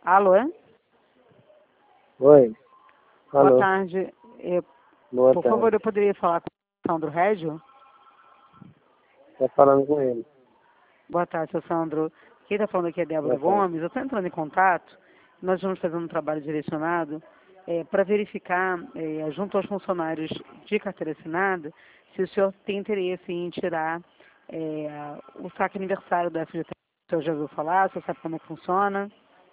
Alô? Oi. Boa Alô. tarde. Boa Por tarde. favor, eu poderia falar com o Sandro Régio? Tá falando com ele. Boa tarde, seu Sandro. Quem está falando aqui é Débora Boa tarde. Gomes. Eu estou entrando em contato. Nós estamos fazendo um trabalho direcionado para verificar, junto aos funcionários de carteira assinada, se o senhor tem interesse em tirar o saque aniversário da FGTS. O senhor já ouviu falar? O senhor sabe como é que funciona?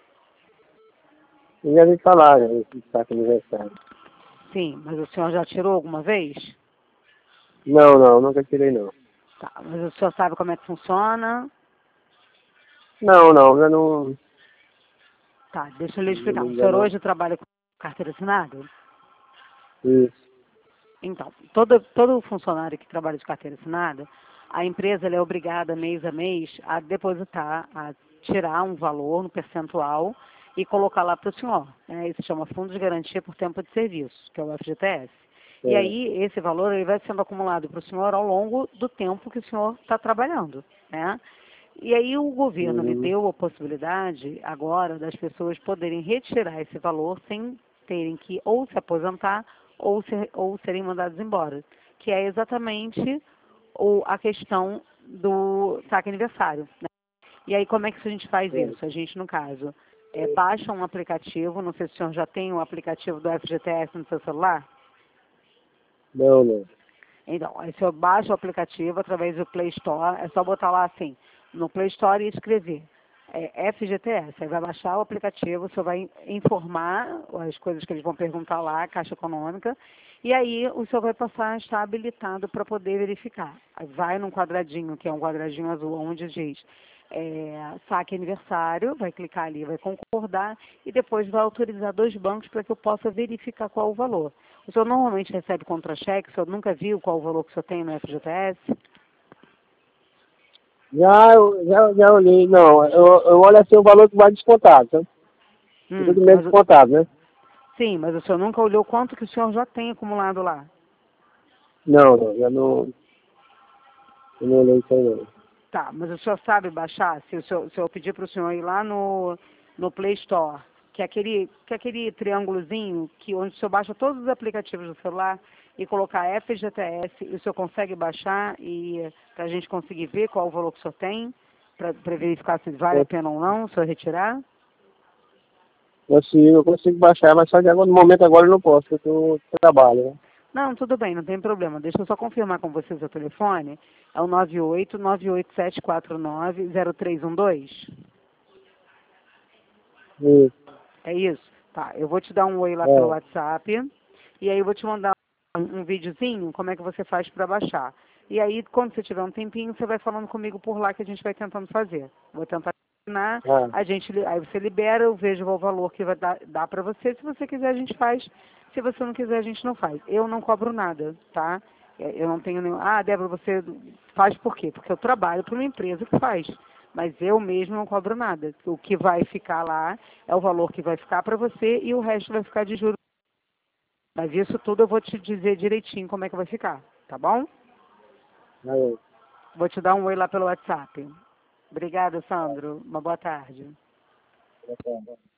Eu já vi falar, né, esse saque aniversário. Sim, mas o senhor já tirou alguma vez? Não, nunca tirei não. Tá, mas o senhor sabe como é que funciona? Não, já não. Tá, deixa eu lhe explicar. O Ainda senhor não. hoje trabalha com carteira assinada? Isso. Então, todo funcionário que trabalha de carteira assinada, a empresa ela é obrigada mês a mês a depositar, a tirar um valor no percentual e colocar lá para o senhor. Né? Isso se chama Fundo de Garantia por Tempo de Serviço, que é o FGTS. E É. aí, esse valor ele vai sendo acumulado para o senhor ao longo do tempo que o senhor está trabalhando. Né? E aí o governo me Uhum. deu a possibilidade agora das pessoas poderem retirar esse valor sem terem que ou se aposentar ou serem mandados embora, que é exatamente a questão do saque aniversário. Né? E aí como é que a gente faz É. isso? A gente, no caso, baixa um aplicativo, não sei se o senhor já tem um aplicativo do FGTS no seu celular. Não. Então, aí o senhor baixa o aplicativo através do Play Store, é só botar lá assim, no Play Store e escrever FGTS. Aí vai baixar o aplicativo, o senhor vai informar as coisas que eles vão perguntar lá, Caixa Econômica, e aí o senhor vai passar a estar habilitado para poder verificar. Aí vai num quadradinho, que é um quadradinho azul, onde diz saque aniversário, vai clicar ali, vai concordar, e depois vai autorizar 2 bancos para que eu possa verificar qual o valor. O senhor normalmente recebe contra-cheque, o senhor nunca viu qual o valor que o senhor tem no FGTS? Já olhei. Não, eu olho assim o valor que vai descontado, tá? Tudo menos Mas, descontado, né? sim, mas o senhor nunca olhou quanto que o senhor já tem acumulado lá? Não, eu não olhei isso aí não. Tá, mas o senhor sabe baixar? Se eu pedir para o senhor ir lá no Play Store, que é aquele triângulozinho onde o senhor baixa todos os aplicativos do celular e colocar FGTS, e o senhor consegue baixar e para a gente conseguir ver qual o valor que o senhor tem, para verificar se vale a pena ou não o senhor retirar? Eu consigo baixar, mas só que agora, no momento agora eu não posso, porque eu trabalho, né? Não, tudo bem, não tem problema. Deixa eu só confirmar com vocês o telefone. É o 98-98749-0312. Isso. É isso? Tá, eu vou te dar um oi lá pelo É. WhatsApp. E aí eu vou te mandar um videozinho, como é que você faz para baixar. E aí, quando você tiver um tempinho, você vai falando comigo por lá que a gente vai tentando fazer. Vou tentar ensinar, Ah, aí você libera, eu vejo o valor que vai dar para você. Se você quiser, a gente faz. Se você não quiser, a gente não faz. Eu não cobro nada, tá? Eu não tenho nenhum... Ah, Débora, você faz por quê? Porque eu trabalho para uma empresa que faz. Mas eu mesmo não cobro nada. O que vai ficar lá é o valor que vai ficar para você e o resto vai ficar de juros. Mas isso tudo eu vou te dizer direitinho como é que vai ficar, tá bom? aí. Vou te dar um oi lá pelo WhatsApp. Obrigada, Sandro. Uma boa tarde. Tá bom.